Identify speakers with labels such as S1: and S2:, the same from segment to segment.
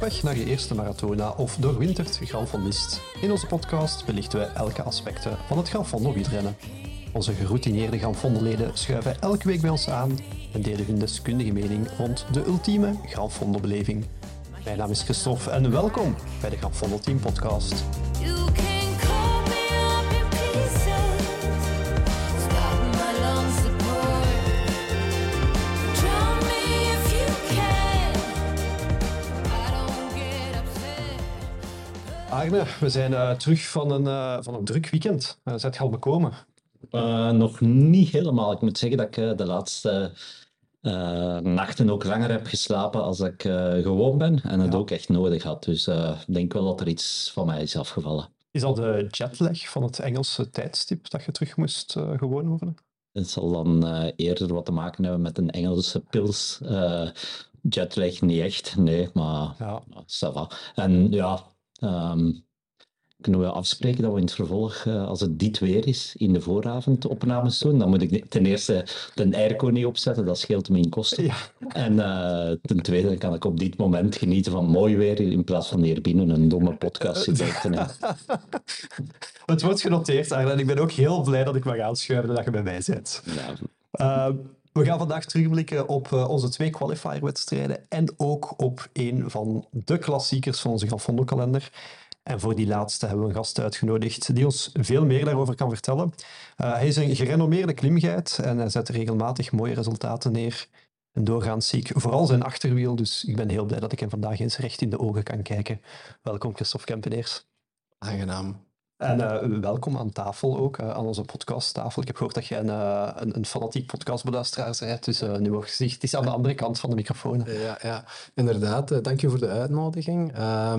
S1: weg naar je eerste maratona of doorwinterd Gran Fondist. In onze podcast belichten we elke aspecten van het Gran Fondo wielrennen. Onze geroutineerde Gran Fondo-leden schuiven elke week bij ons aan en delen hun deskundige mening rond de ultieme Gran Fondo-beleving. Mijn naam is Christophe en welkom bij de Gran Fondo Team Podcast. Arne, we zijn terug van een druk weekend. Zet je al bekomen?
S2: Nog niet helemaal. Ik moet zeggen dat ik de laatste nachten ook langer heb geslapen als ik gewoon ben en het ook echt nodig had. Dus ik denk wel dat er iets van mij is afgevallen.
S1: Is dat de jetlag van het Engelse tijdstip dat je terug moest gewoon worden?
S2: Het zal dan eerder wat te maken hebben met een Engelse pils. Jetlag niet echt, nee, maar ça va. En ja... kunnen we afspreken dat we in het vervolg, als het dit weer is, in de vooravond opnames doen? Dan moet ik ten eerste de airco niet opzetten, dat scheelt me in kosten. Ja. En ten tweede kan ik op dit moment genieten van mooi weer, in plaats van hier binnen een domme podcast zitten te nemen.
S1: Het wordt genoteerd, Arne, en ik ben ook heel blij dat ik mag aanschuiven dat je bij mij bent. Ja. We gaan vandaag terugblikken op onze 2 qualifier-wedstrijden en ook op een van de klassiekers van onze Gran Fondo-kalender. En voor die laatste hebben we een gast uitgenodigd die ons veel meer daarover kan vertellen. Hij is een gerenommeerde klimguide en hij zet regelmatig mooie resultaten neer. En doorgaans zie ik vooral zijn achterwiel, dus ik ben heel blij dat ik hem vandaag eens recht in de ogen kan kijken. Welkom, Christophe Kempeneers.
S3: Aangenaam.
S1: En welkom aan tafel ook, aan onze podcasttafel. Ik heb gehoord dat jij een fanatiek podcastbeluisteraar bent, dus nu wordt gezegd, het is aan de andere kant van de microfoon.
S3: Ja, inderdaad. Dank je voor de uitnodiging.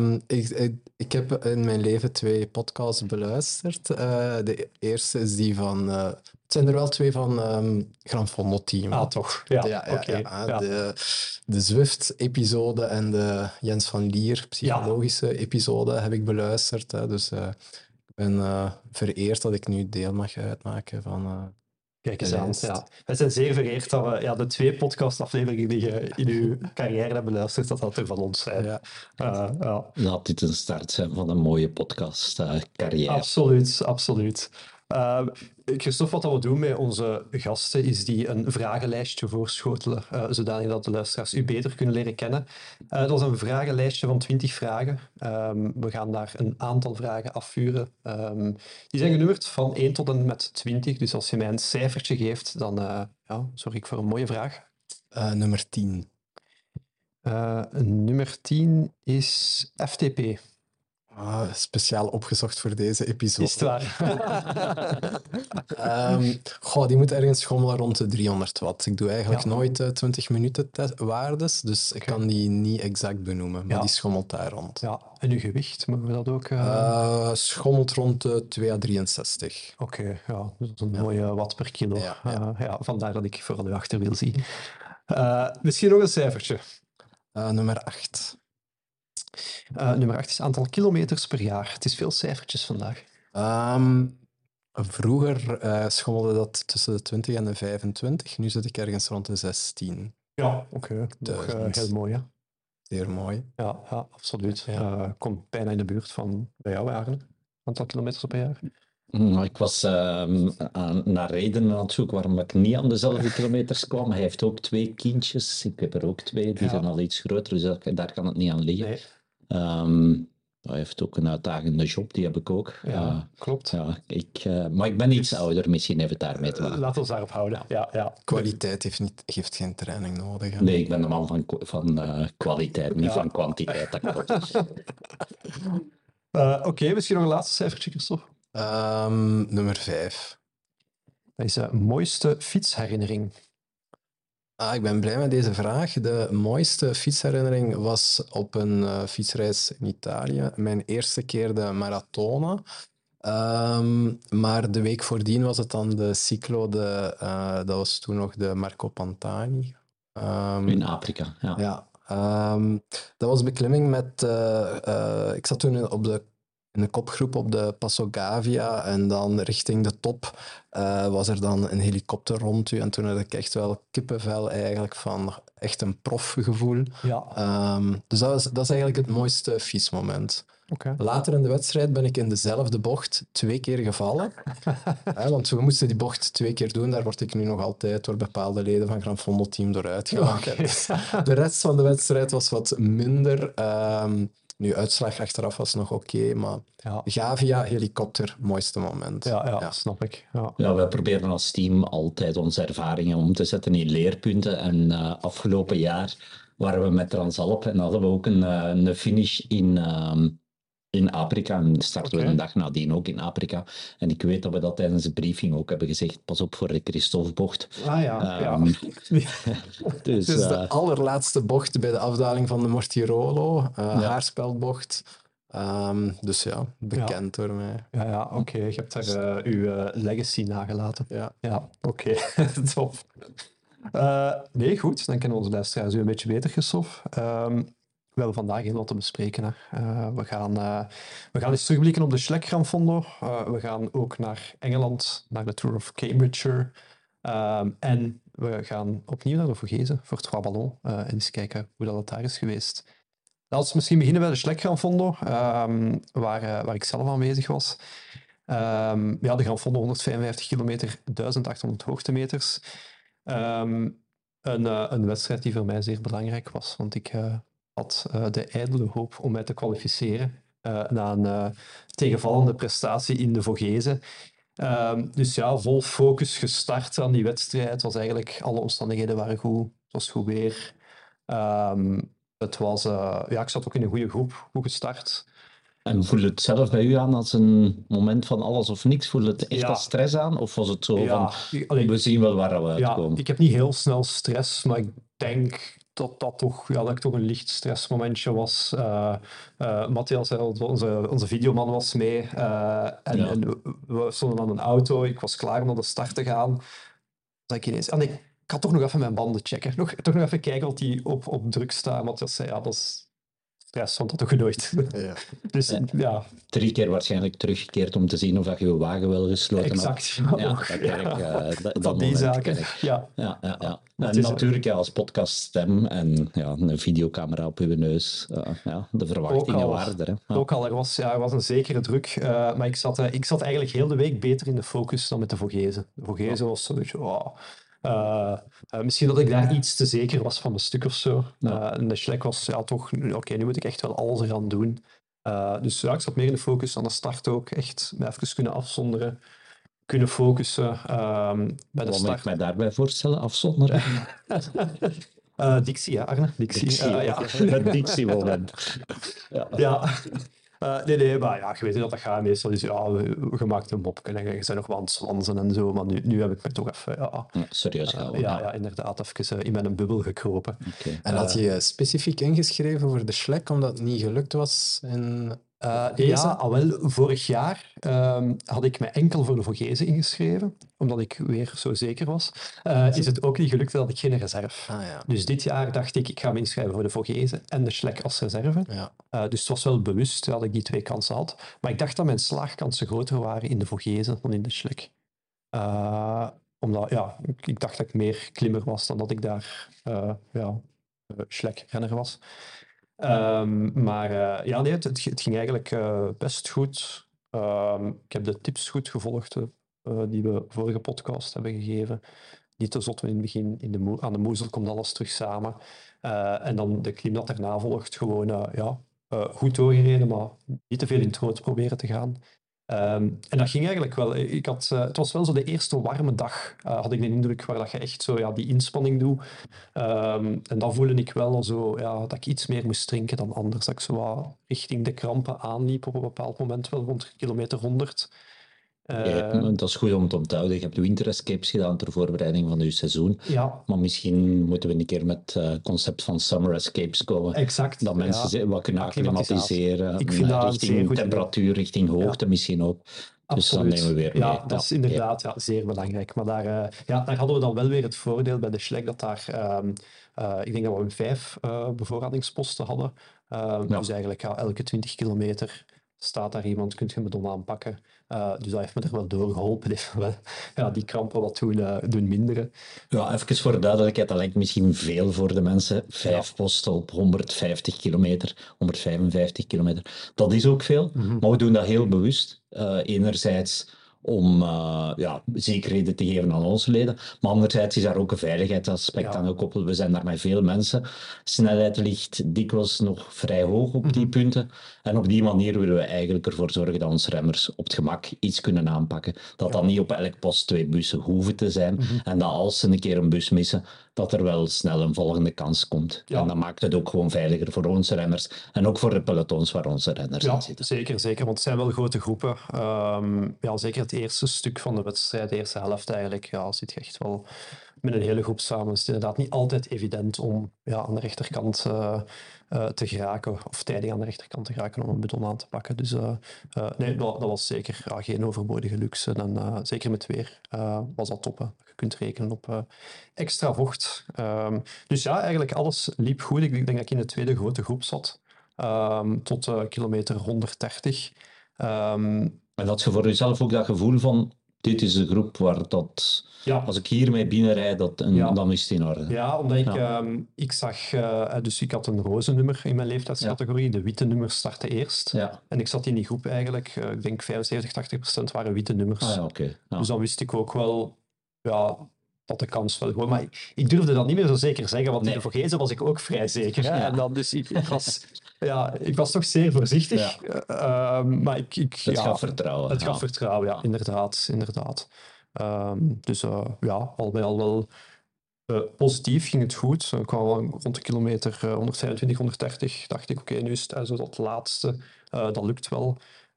S3: Ik heb in mijn leven 2 podcasts beluisterd. De eerste is die van... het zijn er wel 2 van Gran Fondo Team.
S1: Ah, toch? Ja,
S3: ja. De Zwift-episode en de Jens van Lier psychologische episode heb ik beluisterd. Dus... ik ben vereerd dat ik nu deel mag uitmaken van...
S1: Kijk eens aan. Ja. Wij zijn zeer vereerd dat we de 2 podcastafleveringen die je in uw carrière hebt beluisterd, dat er van ons zijn. Ja.
S2: Laat dit een start zijn van een mooie podcastcarrière.
S1: Absoluut. Christophe, wat we doen met onze gasten is die een vragenlijstje voorschotelen, zodanig dat de luisteraars u beter kunnen leren kennen. Dat is een vragenlijstje van 20 vragen. We gaan daar een aantal vragen afvuren. Die zijn genummerd van 1 tot en met 20, dus als je mij een cijfertje geeft, dan zorg ik voor een mooie vraag.
S3: Nummer 10.
S1: Nummer 10 is FTP.
S3: Speciaal opgezocht voor deze episode.
S1: Is het waar?
S3: Die moet ergens schommelen rond de 300 watt. Ik doe eigenlijk nooit 20 minuten waardes, dus ik kan die niet exact benoemen, maar die schommelt daar rond.
S1: Ja, en uw gewicht, mogen we dat ook?
S3: Schommelt rond de 2 à 63.
S1: Oké, dat is een mooie watt per kilo. Vandaar dat ik vooral uw achterwiel zie. Misschien nog een cijfertje.
S3: Nummer 8.
S1: Nummer 8 is aantal kilometers per jaar. Het is veel cijfertjes vandaag.
S3: Vroeger schommelde dat tussen de 20 en de 25. Nu zit ik ergens rond de 16.
S1: Ja, oké. Heel mooi, hè?
S3: Zeer mooi.
S1: Ja, absoluut. Komt bijna in de buurt van bij jou, Arne. Aantal kilometers per jaar.
S2: Ik was naar redenen aan het zoeken waarom ik niet aan dezelfde kilometers kwam. Hij heeft ook 2 kindjes. Ik heb er ook 2. Die zijn al iets groter, dus daar kan het niet aan liggen. Nee. Hij heeft ook een uitdagende job, die heb ik ook.
S1: Ja, klopt.
S2: Maar ik ben iets ouder, misschien heeft het daarmee te maken.
S1: Laten we ons daarop houden. Ja.
S3: Kwaliteit heeft geen training nodig. Hè?
S2: Nee, ik ben een man van kwaliteit, niet van kwantiteit.
S1: Oké, misschien nog een laatste cijfertje, Christophe.
S3: Nummer 5.
S1: Dat is de mooiste fietsherinnering.
S3: Ik ben blij met deze vraag. De mooiste fietsherinnering was op een fietsreis in Italië. Mijn eerste keer de Maratona. Maar de week voordien was het dan de Cyclo. Dat was toen nog de Marco Pantani.
S2: In Afrika,
S3: ja. Dat was beklimming met... ik zat toen op de in de kopgroep op de Passo Gavia en dan richting de top was er dan een helikopter rond u. En toen had ik echt wel kippenvel eigenlijk van echt een profgevoel.
S1: Ja.
S3: Dus dat is eigenlijk het mooiste fietsmoment.
S1: Okay.
S3: Later in de wedstrijd ben ik in dezelfde bocht 2 keer gevallen. Want we moesten die bocht 2 keer doen. Daar word ik nu nog altijd door bepaalde leden van Gran Fondo Team door uitgelachen. Okay. De rest van de wedstrijd was wat minder. Nu, uitslag achteraf was nog oké, maar Gavia, helikopter, mooiste moment.
S1: Ja, snap ik.
S2: Ja, wij proberen als team altijd onze ervaringen om te zetten in leerpunten. En afgelopen jaar waren we met Transalp en hadden we ook een finish in Afrika. En starten we een dag nadien ook in Afrika. En ik weet dat we dat tijdens de briefing ook hebben gezegd. Pas op voor de Christophe-bocht.
S3: Dus de allerlaatste bocht bij de afdaling van de Mortirolo. Haarspeldbocht. Dus ja, bekend door mij.
S1: Ja, oké. Je hebt daar uw legacy nagelaten. Ja, oké. Top. Nee, goed. Dan kennen onze luisteraars u een beetje beter, Christophe. We hebben vandaag heel wat te bespreken. We gaan eens terugblikken op de Schlek Gran Fondo. We gaan ook naar Engeland, naar de Tour of Cambridgeshire. En we gaan opnieuw naar de Vogezen voor Trois Ballons. En eens kijken hoe dat daar is geweest. Laten we misschien beginnen bij de Schlek Gran Fondo, waar ik zelf aanwezig was. De Gran Fondo, 155 kilometer, 1800 hoogtemeters. Een wedstrijd die voor mij zeer belangrijk was, want ik had de ijdele hoop om mij te kwalificeren na een tegenvallende prestatie in de Vogezen. Dus ja, vol focus gestart aan die wedstrijd. Was eigenlijk, alle omstandigheden waren goed. Het was goed weer. Het was, ik zat ook in een goede groep, goed gestart.
S2: En voelde het zelf bij u aan als een moment van alles of niks? Voelde het echt als stress aan? Of was het zo van, we zien wel waar we uitkomen?
S1: Ik heb niet heel snel stress, maar ik denk dat ik toch een licht stressmomentje was. Matthias, onze videoman, was mee. En we stonden aan een auto. Ik was klaar om naar de start te gaan. Dat ik ineens... Ik ga toch nog even mijn banden checken. Toch nog even kijken wat die op druk staan. Matthias zei, dat is stress, want dat doe je nooit.
S3: Ja.
S1: Dus,
S2: 3 keer waarschijnlijk teruggekeerd om te zien of je wagen wel gesloten
S1: exact,
S2: had.
S1: Dat die zaken.
S2: Ja. En natuurlijk als podcaststem en een videocamera op uw neus. De verwachtingen waren er. Hè.
S1: Ook al, er was een zekere druk. Maar ik zat eigenlijk heel de week beter in de focus dan met de Vogezen. De Vogezen was zo'n beetje... misschien dat ik daar iets te zeker was van mijn stuk of zo. En de Schlek was toch... Oké, nu moet ik echt wel alles eraan doen. Dus ik zat meer in de focus aan de start ook. Echt me even kunnen afzonderen. Kunnen focussen bij de start.
S2: Wat moet ik mij daarbij voorstellen? Afzonderen?
S1: Dictie, Arne. Dictie.
S2: Het Dictie-moment.
S1: Nee, maar je weet dat gaat meestal. Dus je maakt een mopje en je bent nog wel aan het zwansen en zo. Maar nu heb ik me toch even...
S2: serieus gehouden.
S1: Inderdaad, even in mijn bubbel gekropen.
S2: Okay.
S3: En had je specifiek ingeschreven voor de Schlek, omdat het niet gelukt was in...
S1: vorig jaar had ik me enkel voor de Vogezen ingeschreven, omdat ik weer zo zeker was. Is het ook niet gelukt dat ik geen reserve. Dus dit jaar dacht ik ga me inschrijven voor de Vogezen en de Schlek als reserve. Dus het was wel bewust dat ik die 2 kansen had. Maar ik dacht dat mijn slaagkansen groter waren in de Vogezen dan in de Schlek. Omdat ik dacht dat ik meer klimmer was dan dat ik daar Schlek-renner was. Het ging eigenlijk best goed. Ik heb de tips goed gevolgd die we vorige podcast hebben gegeven. Niet te zot in het begin. Aan de Moezel komt alles terug samen. En dan de klim dat daarna volgt. Gewoon goed doorgereden, maar niet te veel in het rood proberen te gaan. En dat ging eigenlijk wel. Het was wel zo de eerste warme dag, had ik de indruk, waar dat je echt zo die inspanning doet. En dan voelde ik wel zo, dat ik iets meer moest drinken dan anders. Dat ik zo wat richting de krampen aanliep op een bepaald moment, wel rond kilometer 100.
S2: Dat is goed om te onthouden. Je hebt winter escapes gedaan ter voorbereiding van je seizoen.
S1: Ja.
S2: Maar misschien moeten we een keer met het concept van summer escapes komen.
S1: Exact.
S2: Dat mensen wat kunnen acclimatiseren.
S1: Ik vind dat
S2: richting temperatuur, richting hoogte misschien ook. Dus
S1: absoluut.
S2: Dan nemen we weer mee.
S1: Dat is inderdaad zeer belangrijk. Maar daar hadden we dan wel weer het voordeel bij de Schlek dat daar... ik denk dat we 5 bevoorradingsposten hadden. Dus eigenlijk elke 20 kilometer staat daar iemand, kunt je me dan aanpakken. Dus dat heeft me er wel doorgeholpen. Heeft me wel, die krampen wat doen minderen.
S2: Ja, even voor de duidelijkheid, dat lijkt misschien veel voor de mensen. 5 posten op 150 kilometer, 155 kilometer. Dat is ook veel, maar we doen dat heel bewust. Enerzijds om zekerheden te geven aan onze leden, maar anderzijds is daar ook een veiligheidsaspect aan gekoppeld. We zijn daar met veel mensen. Snelheid ligt dikwijls nog vrij hoog op die punten. En op die manier willen we eigenlijk ervoor zorgen dat onze remmers op het gemak iets kunnen aanpakken. Dat dan niet op elk post 2 bussen hoeven te zijn. En dat als ze een keer een bus missen, dat er wel snel een volgende kans komt. Ja. En dat maakt het ook gewoon veiliger voor onze renners en ook voor de pelotons waar onze renners in zitten.
S1: Zeker, want het zijn wel grote groepen. Zeker het eerste stuk van de wedstrijd, de eerste helft eigenlijk, zit je echt wel met een hele groep samen. Het is inderdaad niet altijd evident om aan de rechterkant te geraken, of tijdig aan de rechterkant te geraken om een bidon aan te pakken. Dus nee, dat was zeker geen overbodige luxe. En zeker met weer was dat top. Hè. Je kunt rekenen op extra vocht. Dus eigenlijk alles liep goed. Ik denk dat ik in de tweede grote groep zat. Tot kilometer 130.
S2: En had je voor jezelf ook dat gevoel van, dit is de groep waar dat... Als ik hiermee binnenrijd, dan is het in orde.
S1: Ja, omdat ik zag... dus ik had een roze nummer in mijn leeftijdscategorie. De witte nummers starten eerst. Ja. En ik zat in die groep eigenlijk. Ik denk 75-80% waren witte nummers. Dus dan wist ik ook wel... dat de kans wel gewoon... Maar ik durfde dat niet meer zo zeker zeggen, want in de Vogezen was ik ook vrij zeker. Ja. En dan, dus ik was toch zeer voorzichtig. Ja. Maar
S2: het gaf vertrouwen.
S1: Het gaf vertrouwen, inderdaad. Dus al bij al wel positief ging het goed. Ik kwam rond de kilometer 125, 130. Dacht ik, oké, nu is het zo dat laatste. Dat lukt wel.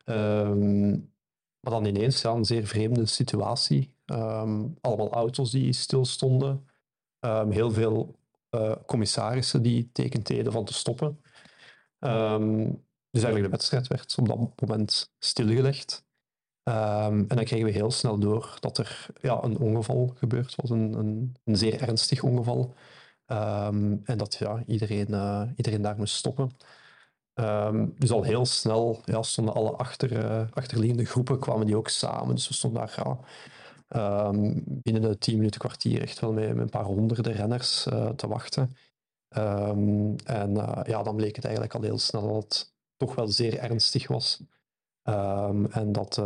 S1: Maar dan ineens een zeer vreemde situatie. Allemaal auto's die stilstonden. Heel veel commissarissen die tekend deden van te stoppen. Dus eigenlijk de wedstrijd werd op dat moment stilgelegd. En dan kregen we heel snel door dat er een ongeval gebeurd was. Een zeer ernstig ongeval. En dat iedereen daar moest stoppen. Dus al heel snel stonden alle achterliggende groepen kwamen die ook samen. Dus we stonden daar binnen de 10 minuten kwartier echt wel met een paar honderden renners te wachten. Dan bleek het eigenlijk al heel snel dat het toch wel zeer ernstig was. En dat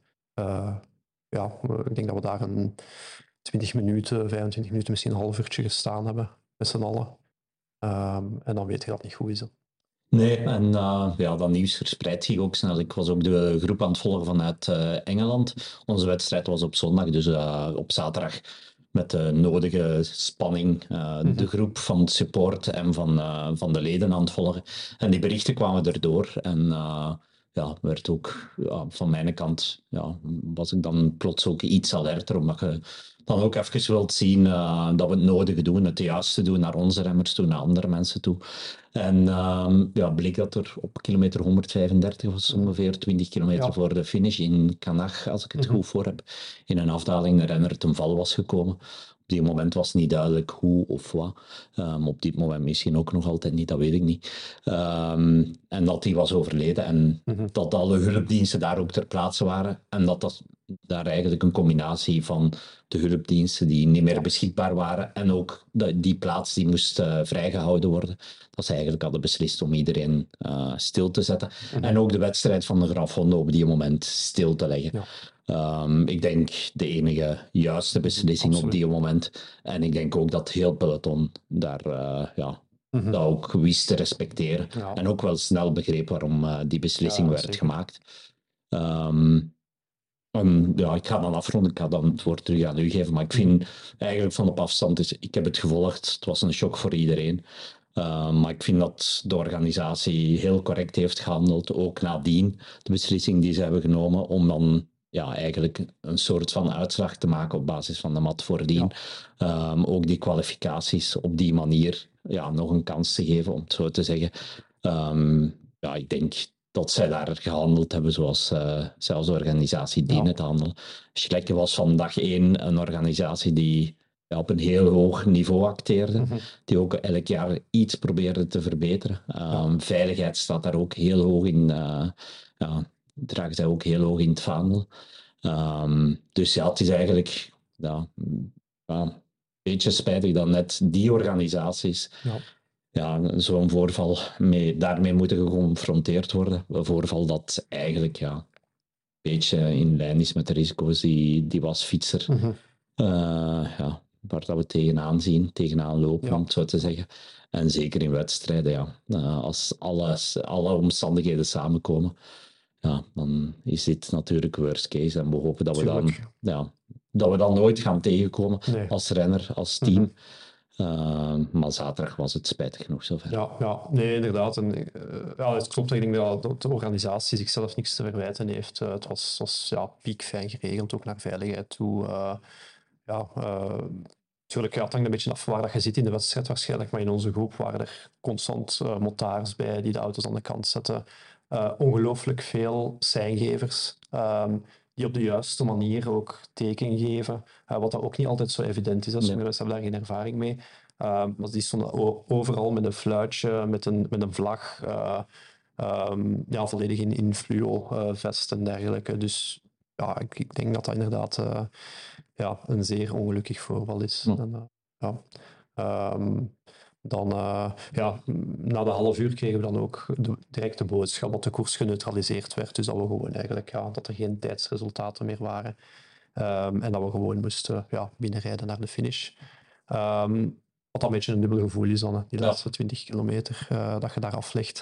S1: ik denk dat we daar een 20 minuten, 25 minuten, misschien een half uurtje gestaan hebben met z'n allen. En dan weet je dat het niet goed is.
S2: Nee, en dat nieuws verspreidt zich ook snel. Ik was ook de groep aan het volgen vanuit Engeland. Onze wedstrijd was op zondag, dus op zaterdag met de nodige spanning de groep van het support en van de leden aan het volgen. En die berichten kwamen erdoor en werd ook van mijn kant, was ik dan plots ook iets alerter, omdat je dan ook even wilt zien dat we het nodige doen, het juiste doen naar onze remmers toe, naar andere mensen toe. En bleek dat er op kilometer 135 was, ongeveer 20 kilometer voor de finish in Canach, als ik het goed voor heb, in een afdaling een renner ten val was gekomen. Op die moment was niet duidelijk hoe of wat. Op dit moment misschien ook nog altijd niet, dat weet ik niet. En dat die was overleden en dat alle hulpdiensten daar ook ter plaatse waren. En dat daar eigenlijk een combinatie van de hulpdiensten die niet meer beschikbaar waren en ook die plaats die moest vrijgehouden worden. Dat ze eigenlijk hadden beslist om iedereen stil te zetten. En ook de wedstrijd van de Grafhondo op die moment stil te leggen. Ja. Ik denk de enige juiste beslissing op die moment. En ik denk ook dat heel peloton daar dat ook wist te respecteren. Ja. En ook wel snel begreep waarom die beslissing werd gemaakt. Ik ga dan afronden, ik ga dan het woord terug aan u geven. Maar ik vind eigenlijk van op afstand, ik heb het gevolgd, het was een shock voor iedereen. Maar ik vind dat de organisatie heel correct heeft gehandeld, ook nadien de beslissing die ze hebben genomen om dan eigenlijk een soort van uitslag te maken op basis van de mat voordien. Ja. Ook die kwalificaties op die manier nog een kans te geven, om het zo te zeggen. Ik denk dat zij daar gehandeld hebben zoals zij als organisatie dienen te handelen. Schlekke was van dag 1 een organisatie die op een heel hoog niveau acteerden, die ook elk jaar iets probeerden te verbeteren. Veiligheid staat daar ook heel hoog in, draagt zij ook heel hoog in het vaandel. Dus het is eigenlijk een beetje spijtig dat net die organisaties zo'n voorval daarmee moeten geconfronteerd worden. Een voorval dat eigenlijk een beetje in lijn is met de risico's die was fietser. Waar dat we tegenaan lopen, om het zo te zeggen. En zeker in wedstrijden, als alle omstandigheden samenkomen, dan is dit natuurlijk worst case. En we hopen dat we dan nooit gaan tegenkomen als renner, als team. Maar zaterdag was het spijtig genoeg zover.
S1: Nee, inderdaad. En, het klopt. Ik denk dat de organisatie zichzelf niks te verwijten heeft. Het was piekfijn geregeld, ook naar veiligheid toe. Natuurlijk, het hangt een beetje af van waar dat je zit in de wedstrijd waarschijnlijk, maar in onze groep waren er constant motards bij die de auto's aan de kant zetten. Ongelooflijk veel seingevers die op de juiste manier ook teken geven, wat dat ook niet altijd zo evident is. Sommige mensen hebben daar geen ervaring mee. Maar die stonden overal met een fluitje, met een vlag, volledig in fluo vest en dergelijke. Dus ik denk dat inderdaad een zeer ongelukkig voorval is. Na de half uur kregen we dan ook direct de boodschap dat de koers geneutraliseerd werd. Dus dat we gewoon eigenlijk, dat er geen tijdsresultaten meer waren. En dat we gewoon moesten binnenrijden naar de finish. Wat een beetje een dubbel gevoel is dan, die laatste 20 kilometer dat je daar aflegt.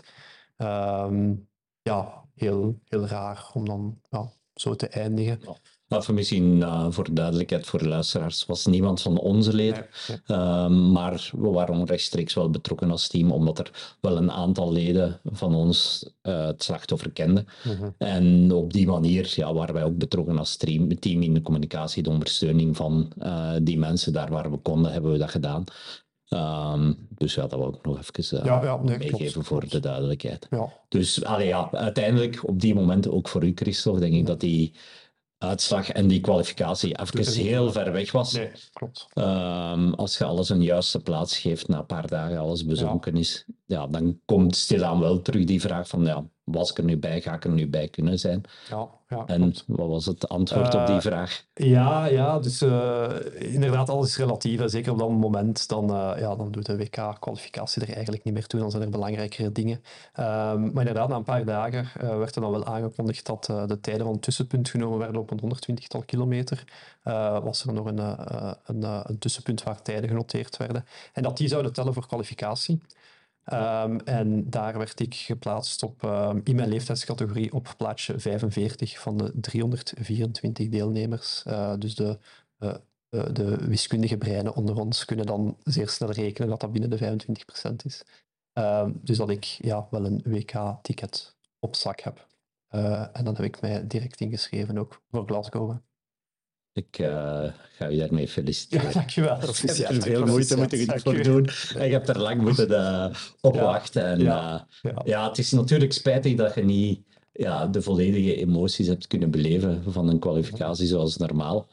S1: Heel, heel raar om dan zo te eindigen.
S2: Voor misschien voor duidelijkheid voor de luisteraars, was niemand van onze leden. Maar we waren rechtstreeks wel betrokken als team, omdat er wel een aantal leden van ons het slachtoffer kenden. En op die manier waren wij ook betrokken als team in de communicatie, de ondersteuning van die mensen. Daar waar we konden, hebben we dat gedaan. Dus dat wil ik nog even meegeven voor de duidelijkheid. Dus uiteindelijk op die momenten, ook voor u Christophe, denk ik dat die uitslag en die kwalificatie even heel ver weg was.
S1: Nee, klopt.
S2: Als je alles een juiste plaats geeft, na een paar dagen alles bezonken is, dan komt stilaan wel terug die vraag van, was ik er nu bij, ga ik er nu bij kunnen zijn? En klopt. Wat was het antwoord op die vraag?
S1: Dus inderdaad, alles is relatief. Zeker op dat moment, dan doet de WK-kwalificatie er eigenlijk niet meer toe. Dan zijn er belangrijkere dingen. Maar inderdaad, na een paar dagen werd er dan wel aangekondigd dat de tijden van het tussenpunt genomen werden op een 120-tal kilometer. Was er nog een tussenpunt waar tijden genoteerd werden. En dat die zouden tellen voor kwalificatie. En daar werd ik geplaatst in mijn leeftijdscategorie op plaatsje 45 van de 324 deelnemers. Dus de wiskundige breinen onder ons kunnen dan zeer snel rekenen dat dat binnen de 25% is. Dus dat ik wel een WK-ticket op zak heb. En dan heb ik mij direct ingeschreven ook voor Glasgow.
S2: Ik ga u daarmee feliciteren.
S1: Ja, dankjewel.
S2: Je hebt er veel moeite moeten voor doen. En je hebt er lang moeten opwachten. Het is natuurlijk spijtig dat je niet de volledige emoties hebt kunnen beleven van een kwalificatie zoals normaal.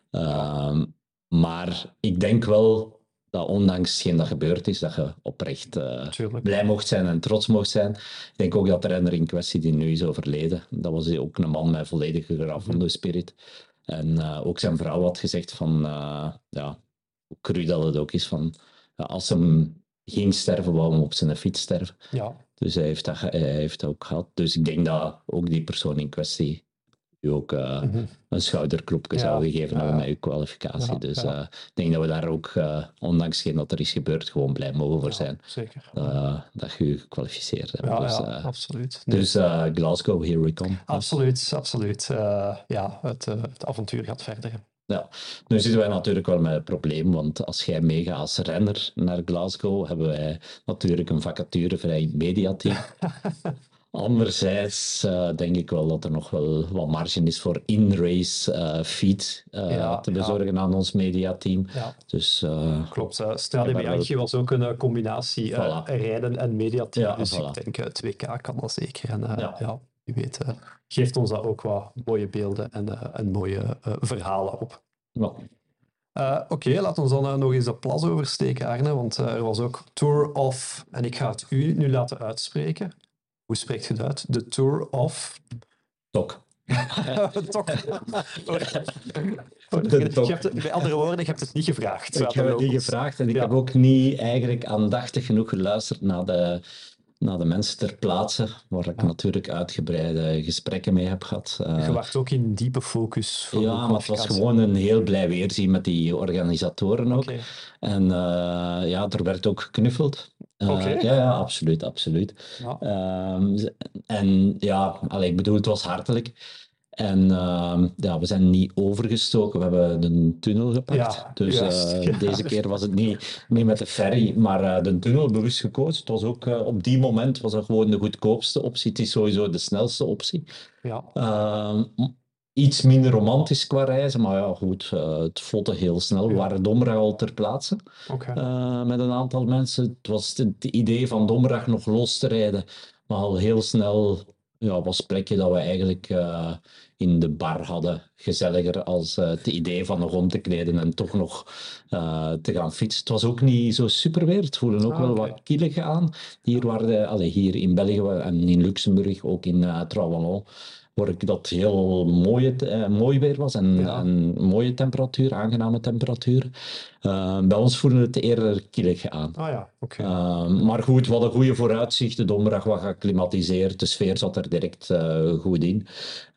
S2: Maar ik denk wel dat ondanks hetgeen dat gebeurd is, dat je oprecht blij mocht zijn en trots mocht zijn. Ik denk ook dat de renner in kwestie die nu is overleden, dat was ook een man met volledige geravonde spirit. En ook zijn vrouw had gezegd van, hoe cru dat het ook is, van als hem ging sterven, wou hem op zijn fiets sterven. Dus hij heeft dat ook gehad. Dus ik denk dat ook die persoon in kwestie u ook een schouderklopje zou geven met uw kwalificatie. Dus ik denk dat we daar ook, ondanks hetgeen dat er is gebeurd, gewoon blij mogen voor zijn.
S1: Zeker.
S2: Dat je u gekwalificeerd hebt.
S1: Absoluut.
S2: Dus Glasgow, here we come.
S1: Absoluut. Het avontuur gaat verder.
S2: Ja, nu zitten wij natuurlijk wel met een probleem, want als jij meegaat als renner naar Glasgow, hebben wij natuurlijk een vacaturevrij mediateam. Anderzijds denk ik wel dat er nog wel wat marge is voor in-race feed te bezorgen aan ons mediateam. Dus,
S1: klopt. Strade Bianchi was ook een combinatie rijden en mediateam. Dus ik denk het WK kan dat zeker. En wie weet geeft ons dat ook wat mooie beelden en mooie verhalen op. Oké, laten we dan nog eens de plas oversteken, Arne, want er was ook Tour of, en ik ga het u nu laten uitspreken. Hoe spreekt je het uit? De Tour of...
S2: Tok.
S1: Tok.
S2: Tok.
S1: Bij andere woorden, je hebt het niet gevraagd.
S2: Ik heb het niet gevraagd en ik heb ook niet eigenlijk aandachtig genoeg geluisterd naar de mensen ter plaatse, waar ik natuurlijk uitgebreide gesprekken mee heb gehad.
S1: Je wacht ook in diepe focus. Voor
S2: maar het was gewoon een heel blij weerzien met die organisatoren ook.
S1: Okay.
S2: En er werd ook geknuffeld. Ja, absoluut, absoluut.
S1: Ja.
S2: Ik bedoel, het was hartelijk. En we zijn niet overgestoken. We hebben de tunnel gepakt. Deze keer was het niet met de ferry, maar de tunnel bewust gekozen. Het was ook op die moment was dat gewoon de goedkoopste optie. Het is sowieso de snelste optie.
S1: Ja.
S2: Iets minder romantisch qua reizen, maar ja, goed, het vlotte heel snel. We waren donderdag al ter plaatse met een aantal mensen. Het was het idee van donderdag nog los te rijden, maar al heel snel was het plekje dat we eigenlijk in de bar hadden. Gezelliger als het idee van nog om te kleden en toch nog te gaan fietsen. Het was ook niet zo super weer. Het voelde ook wel wat kielig aan. Hier in België en in Luxemburg, ook in Trouwallon, waar ik dat heel mooi weer was en mooie temperatuur, aangename temperatuur. Bij ons voelde het eerder kielig aan. Maar goed, we hadden goede vooruitzichten. Donderdag wat geacclimatiseerd, de sfeer zat er direct goed in.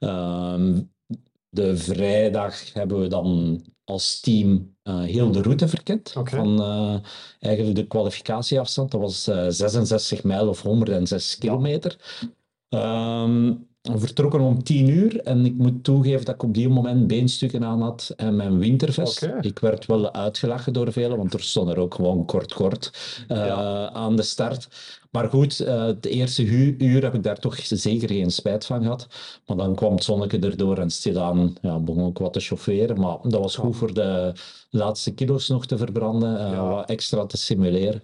S2: De vrijdag hebben we dan als team heel de route verkend van eigenlijk de kwalificatieafstand. Dat was 66 mijl of 106 kilometer. We vertrokken om 10:00 en ik moet toegeven dat ik op die moment beenstukken aan had en mijn wintervest. Ik werd wel uitgelachen door velen, want er stond er ook gewoon kort aan de start. Maar goed, het eerste uur heb ik daar toch zeker geen spijt van gehad. Maar dan kwam het zonnetje erdoor en stilaan begon ik wat te chaufferen. Maar dat was goed voor de laatste kilo's nog te verbranden, wat extra te simuleren.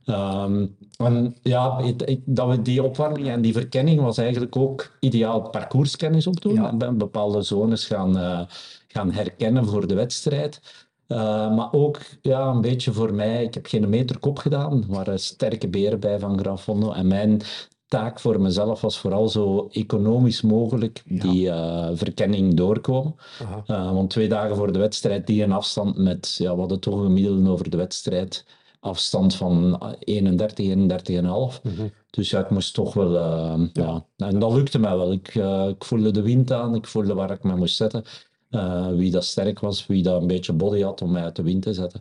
S2: Dat we die opwarming en die verkenning was eigenlijk ook ideaal parcourskennis opdoen. En bepaalde zones gaan herkennen voor de wedstrijd. Maar ook een beetje voor mij, ik heb geen meterkop gedaan. Er waren sterke beren bij van Gran Fondo. En mijn taak voor mezelf was vooral zo economisch mogelijk die verkenning doorkomen. Want 2 dagen voor de wedstrijd die een afstand met, we hadden toch gemiddeld over de wedstrijd afstand van 31,5. Dus ik moest toch wel... En dat lukte mij wel. Ik voelde de wind aan, ik voelde waar ik me moest zetten. Wie dat sterk was, wie dat een beetje body had om mij uit de wind te zetten.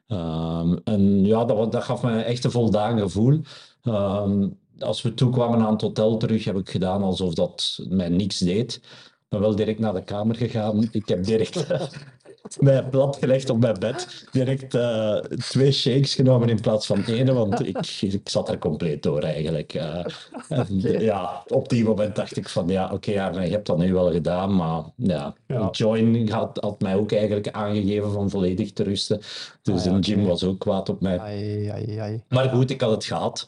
S2: Dat gaf me echt een voldaan gevoel. Als we toekwamen aan het hotel terug, heb ik gedaan alsof dat mij niks deed. Ik ben wel direct naar de kamer gegaan. Ik heb direct... mij plat gelegd op mijn bed. Direct 2 shakes genomen in plaats van 1, want ik zat er compleet door eigenlijk. Op die moment dacht ik van Arne, je hebt dat nu wel gedaan, maar Join had mij ook eigenlijk aangegeven van volledig te rusten. Dus de gym was ook kwaad op mij. Maar goed, ik had het gehad.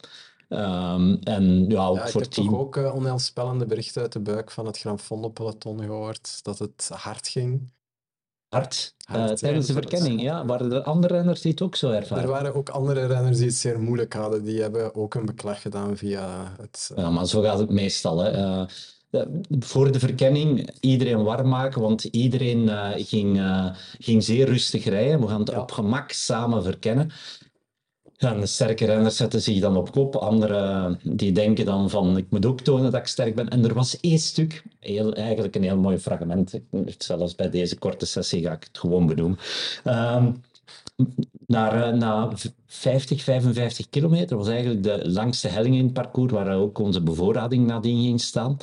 S2: Voor het team.
S3: Ik heb toch ook onheilspellende berichten uit de buik van het Gran Fondo peloton gehoord, dat het hard ging.
S2: Hard tijdens de verkenning, waren er andere renners die het ook zo ervaren?
S3: Er waren ook andere renners die het zeer moeilijk hadden. Die hebben ook een beklag gedaan via het...
S2: maar zo gaat het meestal. Hè. Voor de verkenning iedereen warm maken, want iedereen ging zeer rustig rijden. We gaan het op gemak samen verkennen. Ja, de sterke renners zetten zich dan op kop. Anderen die denken dan van, ik moet ook tonen dat ik sterk ben. En er was 1 stuk, eigenlijk een heel mooi fragment. Zelfs bij deze korte sessie ga ik het gewoon benoemen. Na 50, 55 kilometer was eigenlijk de langste helling in het parcours, waar ook onze bevoorrading nadien ging staan.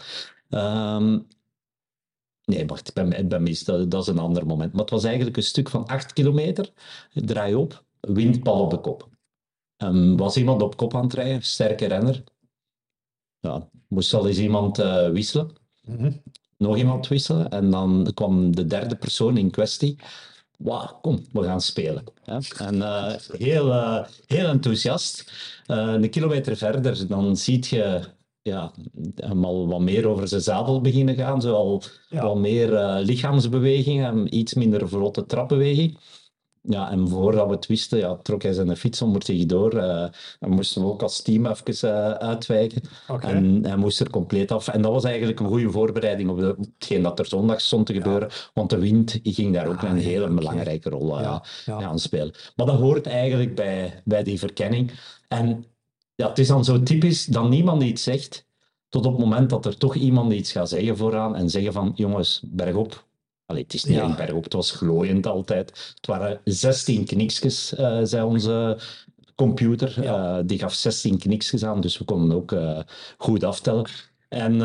S2: Nee, wacht, ik ben mis. Dat is een ander moment. Maar het was eigenlijk een stuk van 8 kilometer. Draai op, windpal op de kop. Was iemand op kop aan het rijden, sterke renner. Moest al eens iemand wisselen. Nog iemand wisselen. En dan kwam de derde persoon in kwestie. Wauw, kom, we gaan spelen. En heel enthousiast. Een kilometer verder, dan zie je hem al wat meer over zijn zadel beginnen gaan. Zo al wat meer lichaamsbeweging en iets minder vlotte trapbeweging. en voordat we het wisten, trok hij zijn fiets onder zich door. Dan moesten we ook als team even uitwijken.
S1: Okay.
S2: En hij moest er compleet af. En dat was eigenlijk een goede voorbereiding op hetgeen dat er zondag stond te gebeuren. Want de wind ging daar ook een hele belangrijke rol aan spelen. Maar dat hoort eigenlijk bij die verkenning. En het is dan zo typisch dat niemand iets zegt, tot op het moment dat er toch iemand iets gaat zeggen vooraan en zeggen van, jongens, bergop. Allee, het is niet echt bergop, het was glooiend altijd. Het waren 16 kniksjes, zei onze computer. Die gaf 16 kniksjes aan, dus we konden ook goed aftellen. En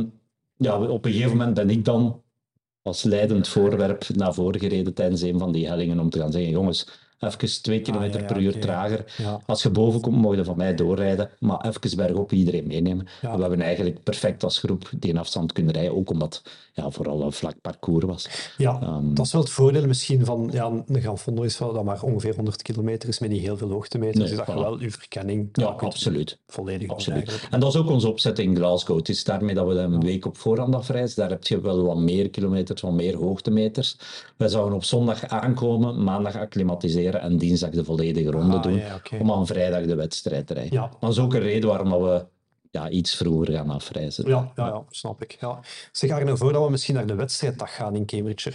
S2: op een gegeven moment ben ik dan als leidend voorwerp naar voren gereden tijdens een van die hellingen om te gaan zeggen, jongens, even 2 kilometer per uur trager. Ja. Als je boven komt, mag je van mij doorrijden, maar even bergop iedereen meenemen. Ja. We hebben eigenlijk perfect als groep die afstand kunnen rijden, ook omdat vooral een vlak parcours was.
S1: Ja, dat is wel het voordeel misschien van een Gran Fondo is wel dat maar ongeveer 100 kilometer is met niet heel veel hoogtemeters, dus dat je wel je verkenning
S2: absoluut.
S1: volledig
S2: absoluut. En dat is ook onze opzet in Glasgow. Het is daarmee dat we een week op voorhand afreizen. Daar heb je wel wat meer kilometers, wat meer hoogtemeters. Wij zouden op zondag aankomen, maandag acclimatiseren en dinsdag de volledige ronde doen, om aan vrijdag de wedstrijd te rijden. Ja. Dat is ook een reden waarom we iets vroeger gaan afreizen.
S1: Ja, snap ik. Ja. Zeg, Arne, voordat we misschien naar de wedstrijddag gaan in Cambridge,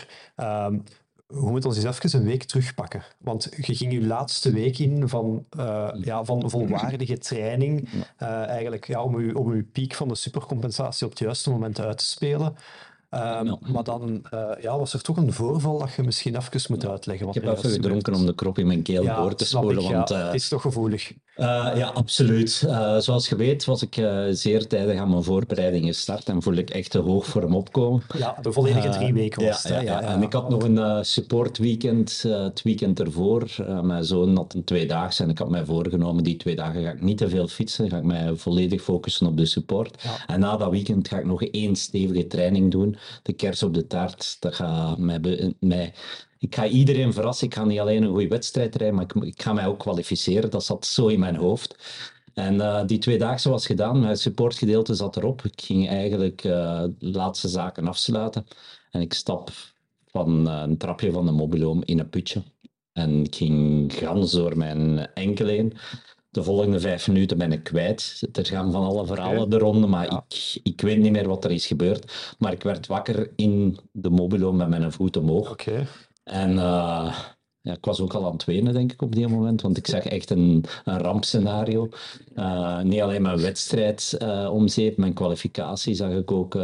S1: we moeten ons eens even een week terugpakken. Want je ging je laatste week in van volwaardige training, eigenlijk om je piek van de supercompensatie op het juiste moment uit te spelen. Maar dan was er toch een voorval dat je misschien even moet uitleggen.
S2: Ik heb even gedronken om de krop in mijn keel door te spoelen. Want
S1: het is toch gevoelig.
S2: Absoluut. Zoals je weet was ik zeer tijdig aan mijn voorbereiding gestart en voelde ik echt de hoogvorm opkomen.
S1: Ja, de volledige 3 weken was het.
S2: En ik had nog een supportweekend, het weekend ervoor. Mijn zoon had een 2-daagse en ik had mij voorgenomen, die 2 dagen ga ik niet te veel fietsen, ga ik mij volledig focussen op de support. Ja. En na dat weekend ga ik nog 1 stevige training doen. De kers op de taart, dat gaat mij... Ik ga iedereen verrassen. Ik ga niet alleen een goede wedstrijd rijden, maar ik ga mij ook kwalificeren. Dat zat zo in mijn hoofd. En die 2-daagse was gedaan. Mijn supportgedeelte zat erop. Ik ging eigenlijk de laatste zaken afsluiten. En ik stap van een trapje van de mobiloom in een putje. En ik ging gans door mijn enkel heen. De volgende 5 minuten ben ik kwijt. Er gaan van alle verhalen de ronde, maar ik weet niet meer wat er is gebeurd. Maar ik werd wakker in de mobiloom met mijn voet omhoog.
S1: Okay.
S2: En ik was ook al aan het wenen, denk ik, op die moment. Want ik zag echt een rampscenario. Niet alleen mijn wedstrijd om zeep, mijn kwalificatie zag ik ook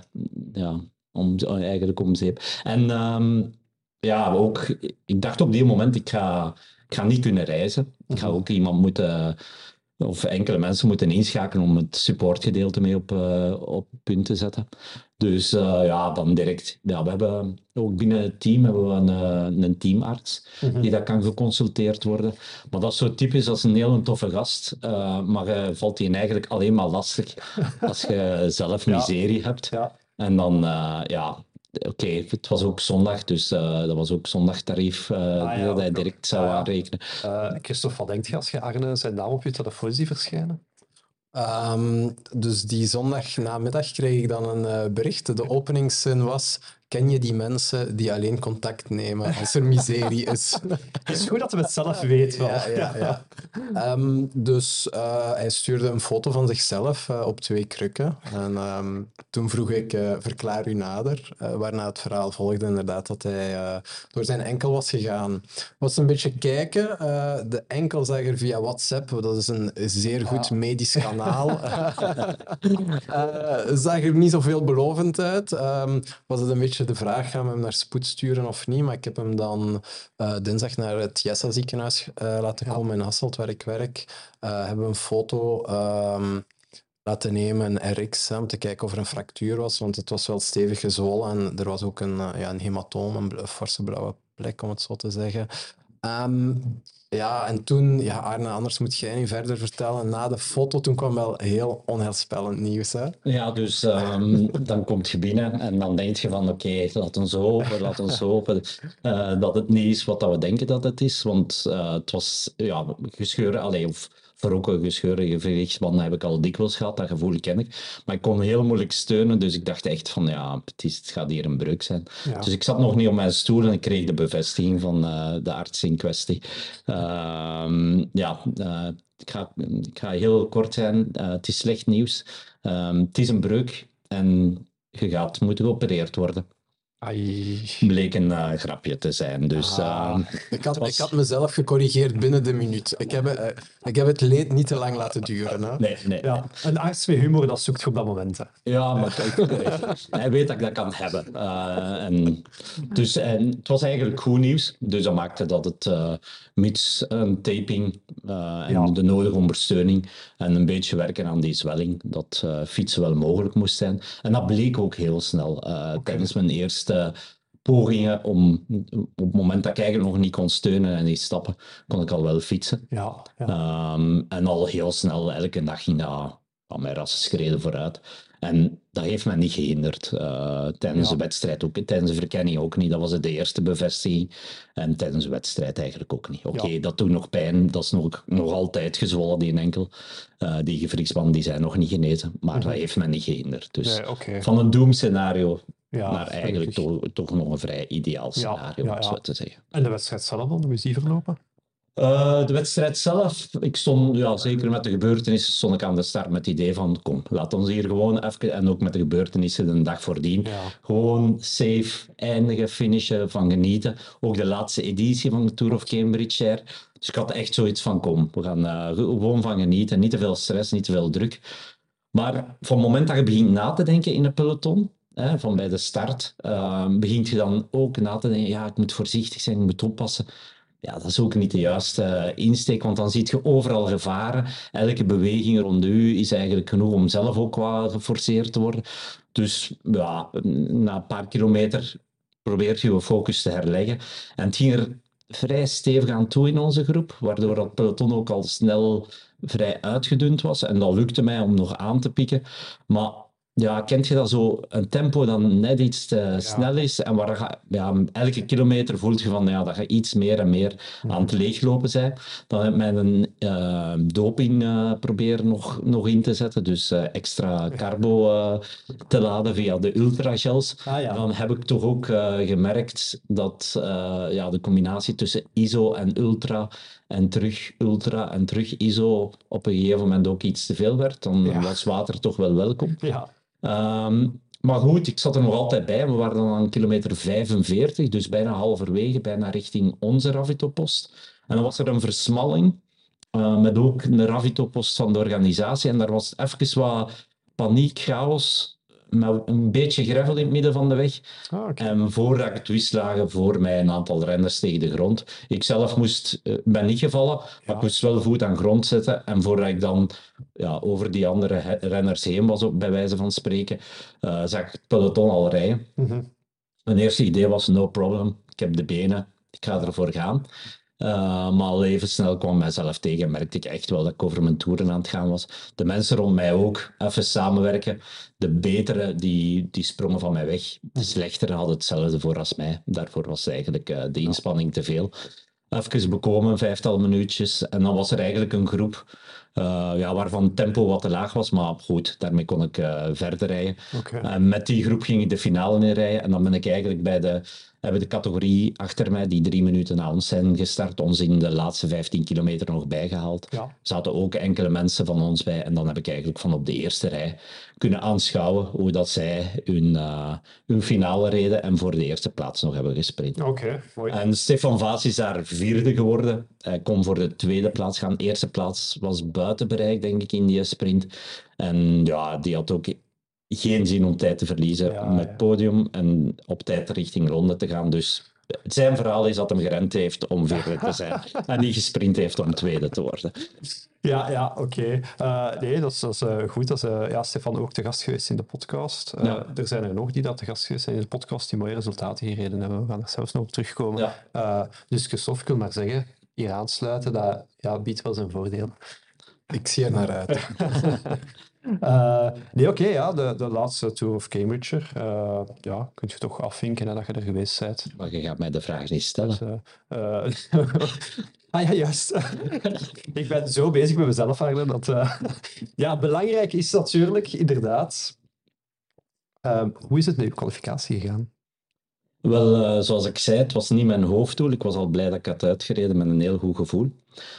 S2: eigenlijk om zeep. En ook, ik dacht op die moment, ik ga niet kunnen reizen. Ik ga ook iemand moeten, of enkele mensen moeten inschakelen om het supportgedeelte mee op punt te zetten. Dus dan direct. Ja, we hebben ook binnen het team hebben we een teamarts die dat kan geconsulteerd worden. Maar dat is zo typisch als een heel toffe gast. Maar valt die eigenlijk alleen maar lastig als je zelf miserie hebt. Ja. En dan, Oké, het was ook zondag, dus dat was ook zondagtarief dat hij direct zou aanrekenen.
S1: Christophe, wat denk je als je Arne zijn naam op je telefoon ziet verschijnen?
S3: Dus die zondagnamiddag kreeg ik dan een bericht. De openingszin was: ken je die mensen die alleen contact nemen als er miserie is?
S1: Het is goed dat hij het zelf weet wel.
S3: Ja. Dus hij stuurde een foto van zichzelf op 2 krukken. En toen vroeg ik, verklaar u nader. Waarna het verhaal volgde inderdaad dat hij door zijn enkel was gegaan. Was een beetje kijken. De enkel zag er via WhatsApp, dat is een zeer goed medisch kanaal. Zag er niet zo veelbelovend uit. Was het een beetje de vraag, gaan we hem naar spoed sturen of niet? Maar ik heb hem dan dinsdag naar het Jessa ziekenhuis laten komen in Hasselt, waar ik werk. Hebben we een foto laten nemen, een RX, om te kijken of er een fractuur was, want het was wel stevig gezwollen en er was ook een hematoom, een forse blauwe plek, om het zo te zeggen. En toen, Arne, anders moet jij niet verder vertellen. Na de foto, toen kwam wel heel onheilspellend nieuws. Hè?
S2: Ja, dus dan kom je binnen en dan denk je van oké, laat ons hopen dat het niet is wat we denken dat het is. Want het was gescheurd, of Voor ook een gescheurde gewrichtsband heb ik al dikwijls gehad, dat gevoel ken ik. Maar ik kon heel moeilijk steunen, dus ik dacht echt van ja, het gaat hier een breuk zijn. Ja. Dus ik zat nog niet op mijn stoel en ik kreeg de bevestiging van de arts in kwestie. Ik ga heel kort zijn. Het is slecht nieuws. Het is een breuk en je gaat moeten geopereerd worden. Bleek een grapje te zijn. Dus,
S3: ik had mezelf gecorrigeerd binnen de minuut. Ik heb het leed niet te lang laten duren. Hè?
S2: Nee.
S1: Ja, een arts met humor, dat zoekt je op dat moment. Hè.
S2: Ja, maar hij weet dat ik dat kan hebben. En het was eigenlijk goed nieuws. Dus dat maakte dat het mits een taping en de nodige ondersteuning en een beetje werken aan die zwelling, dat fietsen wel mogelijk moest zijn. En dat bleek ook heel snel. Tijdens mijn eerste pogingen op het moment dat ik eigenlijk nog niet kon steunen en niet stappen, kon ik al wel fietsen.
S1: Ja.
S2: En al heel snel, elke dag ging dat aan mijn rassenschreden vooruit. En dat heeft me niet gehinderd. Tijdens de wedstrijd ook, tijdens de verkenning ook niet. Dat was de eerste bevestiging. En tijdens de wedstrijd eigenlijk ook niet. Oké, dat doet nog pijn. Dat is nog altijd gezwollen, die enkel. Die gewrichtsbanden die zijn nog niet genezen. Maar dat heeft me niet gehinderd. Dus van een doemscenario naar eigenlijk toch nog een vrij ideaal scenario, om zo te zeggen.
S1: En de wedstrijd zelf dan? Hoe is die verlopen?
S2: De wedstrijd zelf, ik stond, zeker met de gebeurtenissen, stond ik aan de start met het idee van, kom, laat ons hier gewoon even, en ook met de gebeurtenissen de dag voordien, gewoon safe eindigen, finishen, van genieten. Ook de laatste editie van de Tour of Cambridgeshire. Dus ik had echt zoiets van, kom, we gaan gewoon van genieten. Niet te veel stress, niet te veel druk. Maar van het moment dat je begint na te denken in een peloton, van bij de start, begint je dan ook na te denken, ja, ik moet voorzichtig zijn, ik moet oppassen. Ja, dat is ook niet de juiste insteek, want dan zie je overal gevaren. Elke beweging rond u is eigenlijk genoeg om zelf ook wat geforceerd te worden. Dus ja, na een paar kilometer probeert je focus te herleggen. En het ging er vrij stevig aan toe in onze groep, waardoor dat peloton ook al snel vrij uitgedund was. En dat lukte mij om nog aan te pikken. Maar ja, kent je dat zo, een tempo dat net iets te snel is en waar elke kilometer voelt je van dat je iets meer en meer aan het leeglopen bent. Dan heb ik mijn doping proberen nog in te zetten, dus extra carbo te laden via de ultragels. Dan heb ik toch ook gemerkt dat de combinatie tussen ISO en ultra en terug ISO op een gegeven moment ook iets te veel werd. Dan was water toch wel welkom.
S1: Ja.
S2: Maar goed, ik zat er nog altijd bij. We waren dan aan kilometer 45, dus bijna halverwege, bijna richting onze ravitopost. En dan was er een versmalling met ook een ravitopost van de organisatie. En daar was even wat paniek, chaos, met een beetje gravel in het midden van de weg. En voordat ik het wist, lagen voor mij een aantal renners tegen de grond. Ik zelf ben niet gevallen, maar ik moest wel voet aan grond zetten. En voordat ik dan over die andere renners heen was, bij wijze van spreken, zag ik het peloton al rijden. Mijn eerste idee was, no problem, ik heb de benen, ik ga ervoor gaan. Maar al even snel kwam mijzelf tegen en merkte ik echt wel dat ik over mijn toeren aan het gaan was. De mensen rond mij ook, even samenwerken. De betere, die sprongen van mij weg. De slechtere hadden hetzelfde voor als mij. Daarvoor was eigenlijk de inspanning te veel. Even bekomen, 5-tal minuutjes. En dan was er eigenlijk een groep waarvan het tempo wat te laag was. Maar goed, daarmee kon ik verder rijden. Met die groep ging ik de finale inrijden. En dan ben ik eigenlijk hebben de categorie achter mij, die 3 minuten na ons zijn gestart, ons in de laatste 15 kilometer nog bijgehaald. Er zaten ook enkele mensen van ons bij. En dan heb ik eigenlijk van op de eerste rij kunnen aanschouwen hoe dat zij hun finale reden en voor de eerste plaats nog hebben gesprint.
S1: Mooi.
S2: En Stefan Vaas is daar 4e geworden. Hij kon voor de 2e plaats gaan. De eerste plaats was buiten bereik, denk ik, in die sprint. En die had ook geen zin om tijd te verliezen met het podium en op tijd richting ronde te gaan. Dus zijn verhaal is dat hem gerend heeft om 4e te zijn en niet gesprint heeft om 2e te worden.
S1: Oké. Nee, dat is goed. Dat is Stefan ook te gast geweest in de podcast. Er zijn er nog die dat te gast geweest zijn in de podcast die mooie resultaten gereden hebben. We gaan er zelfs nog op terugkomen. Dus Christophe, ik wil maar zeggen, hier aansluiten, dat biedt wel zijn voordeel.
S3: Ik zie er naar uit.
S1: Nee, oké, ja, de laatste Tour of Cambridge. Ja, kun je toch afvinken hè, dat je er geweest bent.
S2: Maar je gaat mij de vraag niet stellen.
S1: Dus, ah ja, juist. Ik ben zo bezig met mezelf, Arne, dat... ja, belangrijk is natuurlijk, inderdaad... hoe is het met je kwalificatie gegaan?
S2: Wel, zoals ik zei, het was niet mijn hoofddoel. Ik was al blij dat ik had uitgereden met een heel goed gevoel.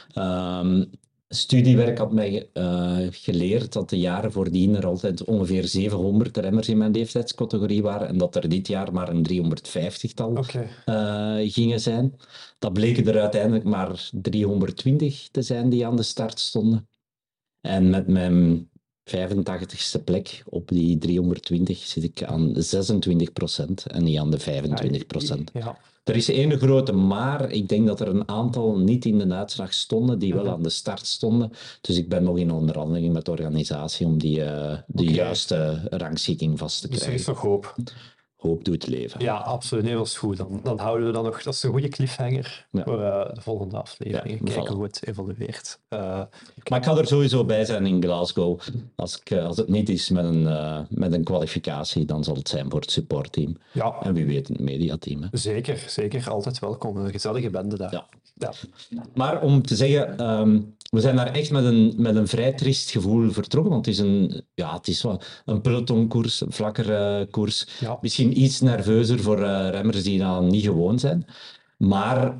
S2: Studiewerk had mij geleerd dat de jaren voordien er altijd ongeveer 700 remmers in mijn leeftijdscategorie waren en dat er dit jaar maar een 350-tal gingen zijn. Dat bleken er uiteindelijk maar 320 te zijn die aan de start stonden. En met mijn 85ste plek op die 320 zit ik aan 26% en niet aan de 25%.
S1: Ja.
S2: Er is één grote maar. Ik denk dat er een aantal niet in de uitslag stonden, die wel aan de start stonden. Dus ik ben nog in onderhandeling met de organisatie om de juiste rangschikking vast te krijgen.
S1: Dus er is nog hoop.
S2: Hoop doet leven.
S1: Ja, absoluut. Nee, dat is goed. Dan houden we dan nog... Dat is een goede cliffhanger voor de volgende aflevering.
S2: Ja,
S1: kijken hoe het evolueert.
S2: Maar ik ga er sowieso bij zijn in Glasgow. Als het niet is met een kwalificatie, dan zal het zijn voor het supportteam.
S1: Ja.
S2: En wie weet het mediateam. Hè.
S1: Zeker. Altijd welkom. Een gezellige bende daar.
S2: Ja. Maar om te zeggen, we zijn daar echt met een vrij triest gevoel vertrokken. Want het is wel een pelotonkoers, een vlakkere koers.
S1: Ja.
S2: Misschien iets nerveuzer voor remmers die dat niet gewoon zijn. Maar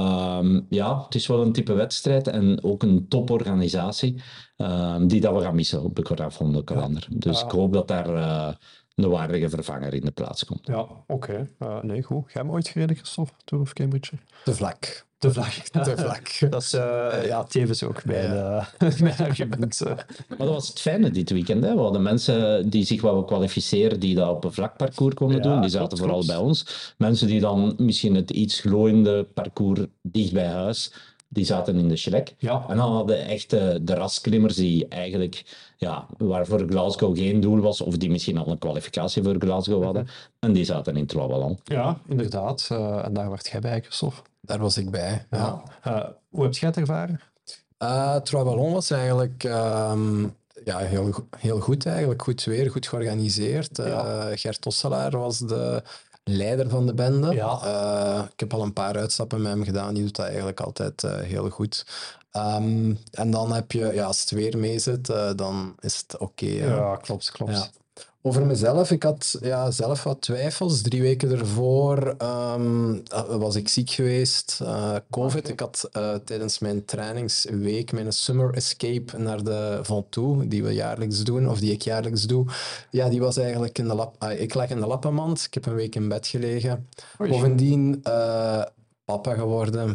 S2: het is wel een type wedstrijd en ook een toporganisatie die dat we gaan missen op de korte van de kalender. Dus ik hoop dat daar een waardige vervanger in de plaats komt.
S1: Ja, oké. Nee, goed. Jij hebt ooit gereden, Christophe, Tour of Cambridge?
S3: Te vlak.
S1: Te vlak. Dat is tevens ook mijn argument.
S2: Maar dat was het fijne dit weekend. Hè. We hadden mensen die zich wouden kwalificeren, die dat op een vlak parcours konden doen. Die zaten vooral bij ons. Mensen die dan misschien het iets glooiende parcours dicht bij huis, die zaten in de Schrek.
S1: Ja.
S2: En dan hadden echt de rasklimmers die eigenlijk, waarvoor Glasgow geen doel was, of die misschien al een kwalificatie voor Glasgow hadden. En die zaten in Trois Wallons.
S1: Ja, inderdaad. En daar werd jij bij, Christophe.
S3: Daar was ik bij, ja.
S1: Hoe heb jij het ervaren?
S3: Trois Wallons was eigenlijk heel goed eigenlijk. Goed weer, goed georganiseerd. Gert Osselaar was de leider van de bende. Ik heb al een paar uitstappen met hem gedaan. Die doet dat eigenlijk altijd heel goed. En dan heb je, als het weer mee zit, dan is het oké.
S1: Ja, klopt.
S3: Ja. Over mezelf, ik had zelf wat twijfels. 3 weken ervoor was ik ziek geweest, COVID. Ik had tijdens mijn trainingsweek, mijn summer escape naar de Ventoux, die we jaarlijks doen, of die ik jaarlijks doe. Ja, die was eigenlijk in de lap. Ik lag in de lappenmand. Ik heb een week in bed gelegen.
S1: Oei.
S3: Bovendien papa geworden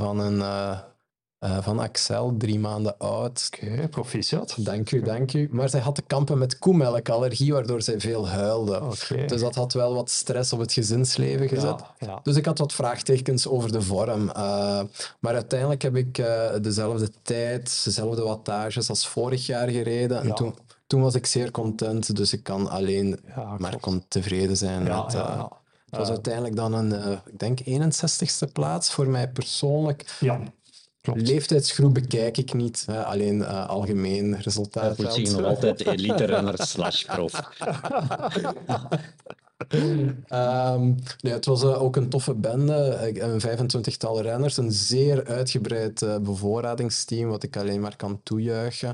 S3: van Axel, 3 maanden oud.
S1: Oké, proficiat.
S3: Dank u. Maar zij had te kampen met koemelkallergie, waardoor zij veel huilde. Dus dat had wel wat stress op het gezinsleven gezet.
S1: Ja.
S3: Dus ik had wat vraagtekens over de vorm. Maar uiteindelijk heb ik dezelfde tijd, dezelfde wattages als vorig jaar gereden. En toen was ik zeer content, dus ik kan alleen maar tevreden zijn met... Het was uiteindelijk dan ik denk 61ste plaats voor mij persoonlijk.
S1: Ja. Klopt.
S3: Leeftijdsgroep bekijk ik niet, alleen algemeen resultaat.
S2: Ik zie nog altijd elite-renner / prof.
S3: Het was ook een toffe bende, een 25-tal renners, een zeer uitgebreid bevoorradingsteam, wat ik alleen maar kan toejuichen.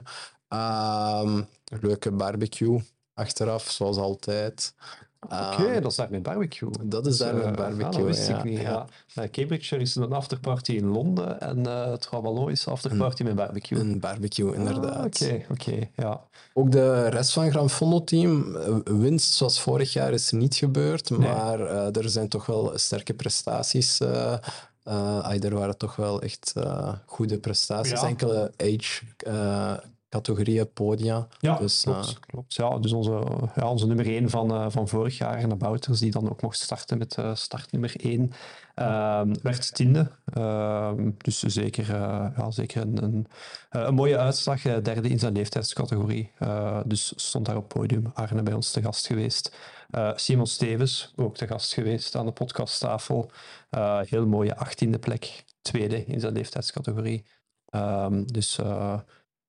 S3: Leuke barbecue achteraf, zoals altijd.
S1: Oké, dat is daar met barbecue.
S3: Dat is daar met barbecue,
S1: dat wist ik niet. Cambridge is een afterparty in Londen en Trois Wallons is afterparty met barbecue.
S3: Een barbecue, inderdaad.
S1: Oké, ja.
S3: Ook de rest van Gran Fondo-team, winst zoals vorig jaar is niet gebeurd, maar er zijn toch wel sterke prestaties. Er waren toch wel echt goede prestaties. Enkele age-categorieën, podia.
S1: Ja,
S3: dus,
S1: klopt. Ja, dus onze nummer 1 van vorig jaar, de Bouters, die dan ook mocht starten met startnummer 1, werd 10e. Dus zeker een mooie uitslag. Derde in zijn leeftijdscategorie. Dus stond daar op het podium. Arne bij ons te gast geweest. Simon Stevens, ook te gast geweest aan de podcasttafel. Heel mooie 18e plek. Tweede in zijn leeftijdscategorie.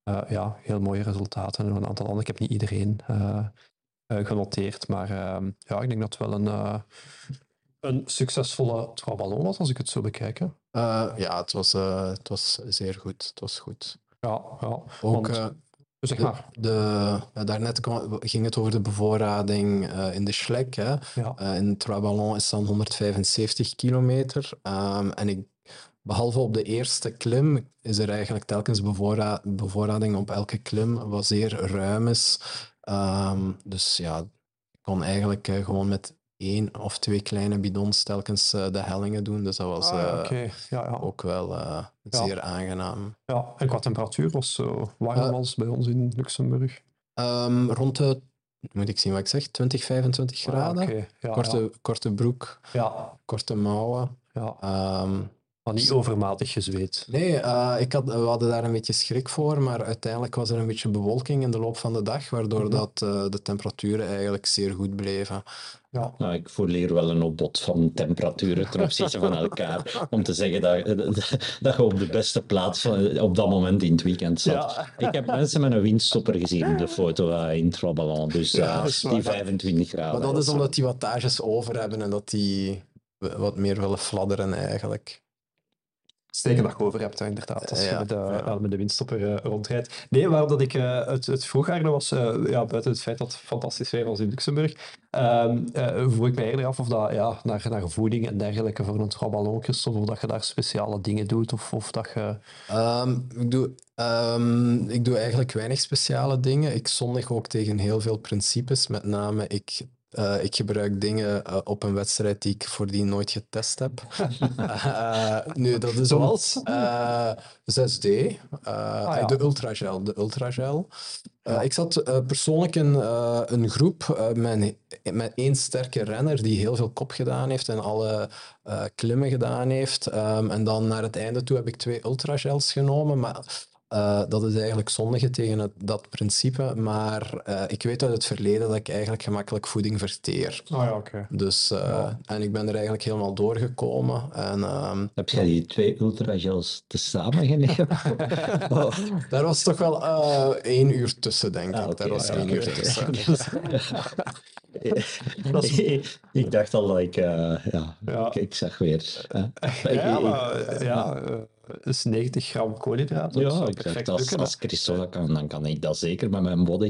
S1: heel mooie resultaten. En een aantal anderen. Ik heb niet iedereen genoteerd, maar ja, ik denk dat het wel een succesvolle trauwballon was, als ik het zo bekijk. Hè.
S3: Ja, het was zeer goed. Het was goed.
S1: Ja.
S3: Ook,
S1: zeg maar.
S3: Daarnet ging het over de bevoorrading in de Schlek. Hè.
S1: Ja.
S3: In het trauwballon is dan 175 kilometer. En behalve op de eerste klim is er eigenlijk telkens bevoorrading op elke klim, wat zeer ruim is. Dus ja, ik kon eigenlijk gewoon met 1 of 2 kleine bidons telkens de hellingen doen. Dus dat was ook wel zeer aangenaam.
S1: Ja, en qua temperatuur was zo warm als bij ons in Luxemburg?
S3: Rond de, moet ik zien wat ik zeg, 20, 25 graden.
S1: Okay. Ja,
S3: korte broek, korte mouwen.
S1: Ja. Maar niet overmatig gezweet.
S3: Nee, we hadden daar een beetje schrik voor, maar uiteindelijk was er een beetje bewolking in de loop van de dag, waardoor dat, de temperaturen eigenlijk zeer goed bleven.
S2: Ja. Nou, ik voel hier wel een opbod van temperaturen ten opzichte van elkaar, om te zeggen dat je op de beste plaats op dat moment in het weekend zat. Ja. Ik heb mensen met een windstopper gezien op de foto in Traballon, dus die 25 graden.
S3: Maar dat is omdat die wattages over hebben en dat die wat meer willen fladderen eigenlijk.
S1: Steken dat je over hebt, inderdaad, als je met de windstopper rondrijdt. Nee, waarom dat ik het vroeg, Arne, was buiten het feit dat het fantastisch weer was in Luxemburg, vroeg ik mij eerder af of dat naar voeding en dergelijke voor een trauwballon, Christophe, of dat je daar speciale dingen doet, of dat je...
S3: Ik doe eigenlijk weinig speciale dingen. Ik zondig ook tegen heel veel principes, met name ik gebruik dingen op een wedstrijd die ik voordien nooit getest heb. Nu, dat is
S1: zoals?
S3: 6D, de Ultragel. Ik zat persoonlijk in een groep met 1 sterke renner die heel veel kop gedaan heeft en alle klimmen gedaan heeft. En dan naar het einde toe heb ik 2 Ultragels genomen, maar... dat is eigenlijk zondige tegen dat principe, maar ik weet uit het verleden dat ik eigenlijk gemakkelijk voeding verteer.
S1: Okay.
S3: Dus, en ik ben er eigenlijk helemaal doorgekomen.
S2: Heb jij die 2 ultragels tezamen genomen?
S3: Daar was toch wel 1 uur tussen, denk ik.
S2: Okay,
S3: daar was 1 uur tussen.
S2: Ik dacht al dat ik zag weer.
S1: Dat is 90 gram koolhydraten.
S2: Ja, ik dacht, als Christophe dat kan, dan kan ik dat zeker met mijn body.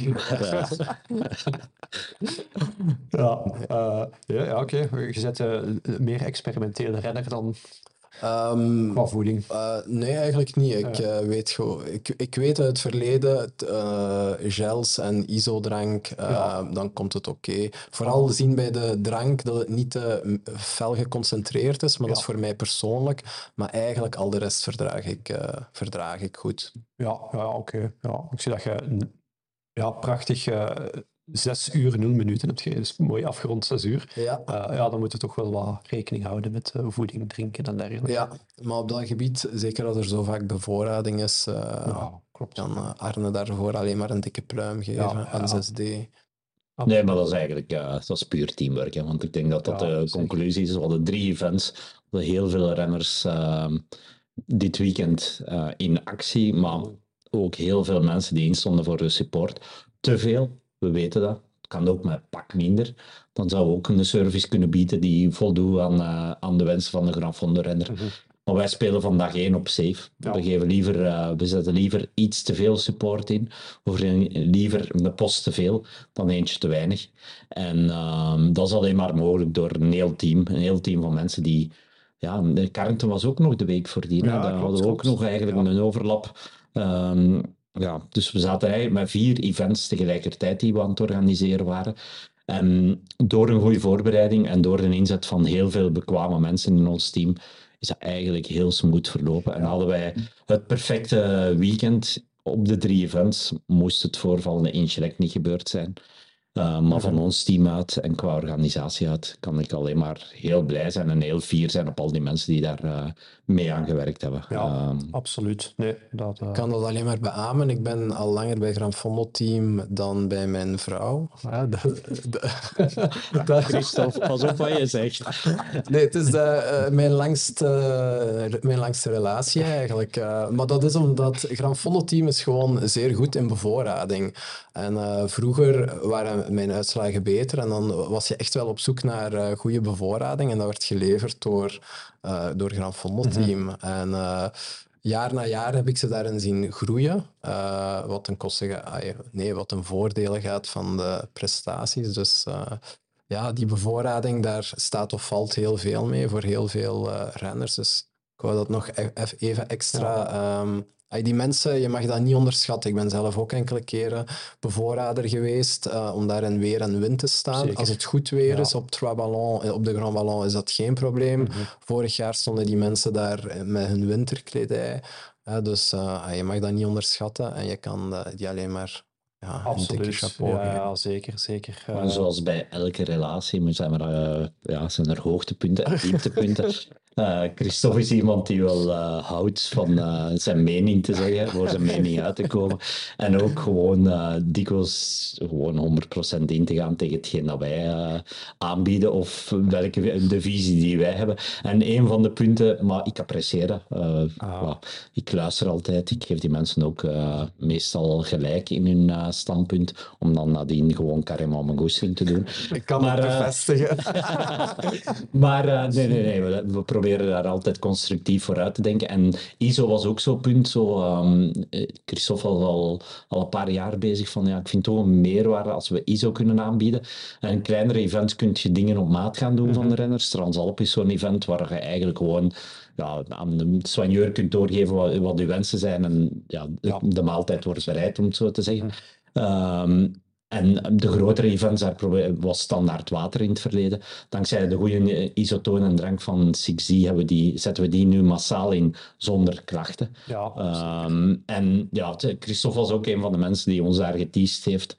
S1: Oké. Je zet meer experimentele renner dan qua voeding.
S3: Nee, eigenlijk niet. Ik weet uit het verleden, gels en isodrank, dan komt het oké. Vooral zien bij de drank dat het niet te fel geconcentreerd is, maar dat is voor mij persoonlijk. Maar eigenlijk al de rest verdraag ik goed.
S1: Oké. Ja, ik zie dat je prachtig 6 uur 0 minuten hebt je. Dus mooi afgerond 6 uur. Dan moeten we toch wel wat rekening houden met voeding, drinken en dergelijke. Ja,
S3: maar op dat gebied, zeker dat er zo vaak bevoorrading is,
S1: klopt.
S3: Kan Arne daarvoor alleen maar een dikke pluim geven aan 6D.
S2: Nee, maar dat is eigenlijk dat is puur teamwork. Hè? Want ik denk dat de conclusie is. We hadden 3 events, heel veel renners dit weekend in actie, maar ook heel veel mensen die instonden voor de support. Te veel. We weten dat. Het kan ook met pak minder. Dan zou we ook een service kunnen bieden die voldoet aan de wensen van de Grand Fonds-renner. Mm-hmm. Maar wij spelen van dag 1 op safe. We zetten liever iets te veel support in. Of liever een post te veel dan eentje te weinig. En dat is alleen maar mogelijk door een heel team van mensen die... Ja, Carrington was ook nog de week voordien. Daar hadden we ook nog eigenlijk een overlap. Dus we zaten eigenlijk met 4 events tegelijkertijd die we aan het organiseren waren. En door een goede voorbereiding en door de inzet van heel veel bekwame mensen in ons team is dat eigenlijk heel smooth verlopen. En hadden wij het perfecte weekend op de 3 events. Moest het voorval in Schlek niet gebeurd zijn. Maar van ons team uit en qua organisatie uit kan ik alleen maar heel blij zijn en heel fier zijn op al die mensen die daar mee aan gewerkt hebben.
S1: Ja, absoluut. Nee,
S3: Ik kan dat alleen maar beamen. Ik ben al langer bij Gran Fondo Team dan bij mijn vrouw.
S2: Christophe, pas op wat je zegt.
S3: Nee, het is mijn langste relatie eigenlijk. Maar dat is omdat Gran Fondo Team is gewoon zeer goed in bevoorrading. En vroeger waren mijn uitslagen beter en dan was je echt wel op zoek naar goede bevoorrading en dat werd geleverd door Gran Fondo Team. En jaar na jaar heb ik ze daarin zien groeien, wat wat ten voordele gaat van de prestaties. Dus die bevoorrading, daar staat of valt heel veel mee voor heel veel renners. Dus ik wou dat nog even extra... die mensen, je mag dat niet onderschatten. Ik ben zelf ook enkele keren bevoorrader geweest om daar in weer en wind te staan. Zeker. Als het goed weer is op de Grand Ballon, is dat geen probleem. Vorig jaar stonden die mensen daar met hun winterkledij. Dus je mag dat niet onderschatten en je kan die alleen maar een dikke chapeau geven.
S1: Ja, zeker.
S2: Maar zoals bij elke relatie zijn er hoogtepunten en dieptepunten. Christophe is iemand die wel houdt van zijn mening te zeggen, voor zijn mening uit te komen. En ook gewoon dikwijls gewoon 100% in te gaan tegen hetgeen dat wij aanbieden of de visie die wij hebben. En een van de punten, maar ik apprecieer dat. Ik luister altijd, ik geef die mensen ook meestal gelijk in hun standpunt, om dan nadien gewoon carrément mijn goesting te doen.
S3: Ik kan het bevestigen.
S2: Maar nee, we proberen daar altijd constructief voor uit te denken. En ISO was ook zo'n punt. Christophe was al een paar jaar bezig van, ik vind toch een meerwaarde als we ISO kunnen aanbieden. En in kleinere events kun je dingen op maat gaan doen van de renners. Transalp is zo'n event waar je eigenlijk gewoon aan de soigneur kunt doorgeven wat je wensen zijn. En de maaltijd wordt bereid, om het zo te zeggen. En de grotere events, daar was standaard water in het verleden. Dankzij de goede isotoon en drank van 6D zetten we die nu massaal in, zonder klachten. Christophe was ook een van de mensen die ons daar geteased heeft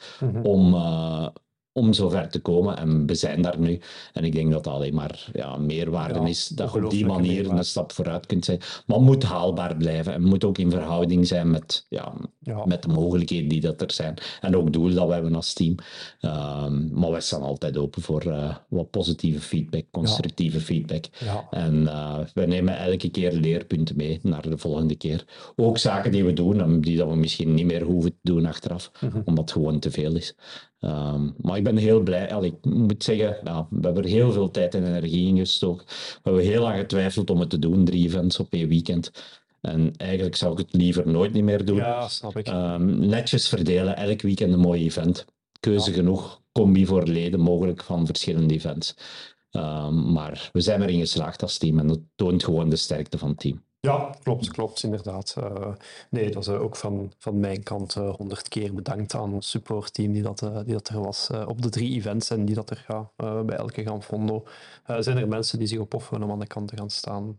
S2: om zover te komen. En we zijn daar nu. En ik denk dat dat alleen maar meerwaarde is. Dat je op die manier een stap vooruit kunt zijn. Maar het moet haalbaar blijven. En moet ook in verhouding zijn met de mogelijkheden die dat er zijn. En ook doel dat we hebben als team. Maar wij staan altijd open voor wat positieve feedback, constructieve feedback. Ja. En wij nemen elke keer leerpunten mee naar de volgende keer. Ook zaken die we doen en die dat we misschien niet meer hoeven te doen achteraf. Omdat het gewoon te veel is. Maar ik ben heel blij. Ik moet zeggen, we hebben er heel veel tijd en energie in gestoken. We hebben heel lang getwijfeld om het te doen, 3 events op 1 weekend. En eigenlijk zou ik het liever nooit niet meer doen.
S1: Ja, snap ik.
S2: Netjes verdelen, elk weekend een mooi event. Keuze genoeg, combi voor leden mogelijk van verschillende events. Maar we zijn erin geslaagd als team en dat toont gewoon de sterkte van het team.
S1: Ja, klopt, inderdaad. Dat is ook van mijn kant 100 keer bedankt aan het supportteam die dat er was op de 3 events en die dat er bij elke Gran Fondo. Zijn er mensen die zich opofferen om aan de kant te gaan staan.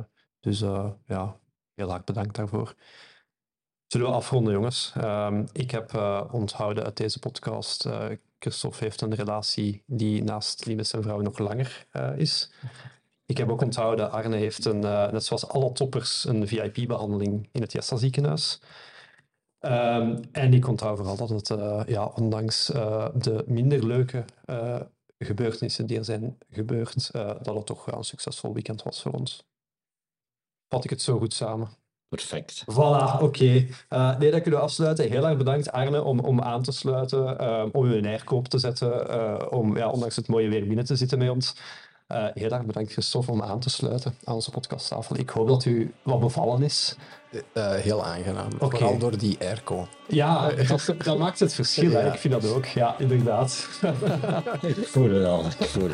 S1: Heel erg bedankt daarvoor. Zullen we afronden, jongens? Ik heb onthouden uit deze podcast, Christophe heeft een relatie die naast die met zijn vrouw nog langer is. Ik heb ook onthouden, Arne heeft net zoals alle toppers, een VIP-behandeling in het Jessa ziekenhuis. En ik onthoud vooral dat het, ondanks de minder leuke gebeurtenissen die er zijn gebeurd, dat het toch een succesvol weekend was voor ons. Vat ik het zo goed samen?
S2: Perfect.
S1: Voilà, oké. Dat kunnen we afsluiten. Heel erg bedankt, Arne, om aan te sluiten, om uw airco op te zetten, om ondanks het mooie weer binnen te zitten met ons. Heel erg bedankt, Christophe, om aan te sluiten aan onze podcasttafel. Ik hoop dat u wat bevallen is.
S3: Heel aangenaam. Okay. Vooral door die airco.
S1: Ja, dat maakt het verschil. Ja. Ik vind dat ook. Ja, inderdaad.
S2: Ik voel het al.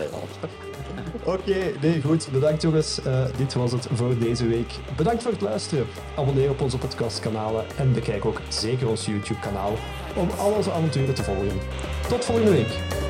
S1: Oké, goed. Bedankt, jongens. Dit was het voor deze week. Bedankt voor het luisteren. Abonneer op onze podcastkanalen en bekijk ook zeker ons YouTube-kanaal om al onze avonturen te volgen. Tot volgende week.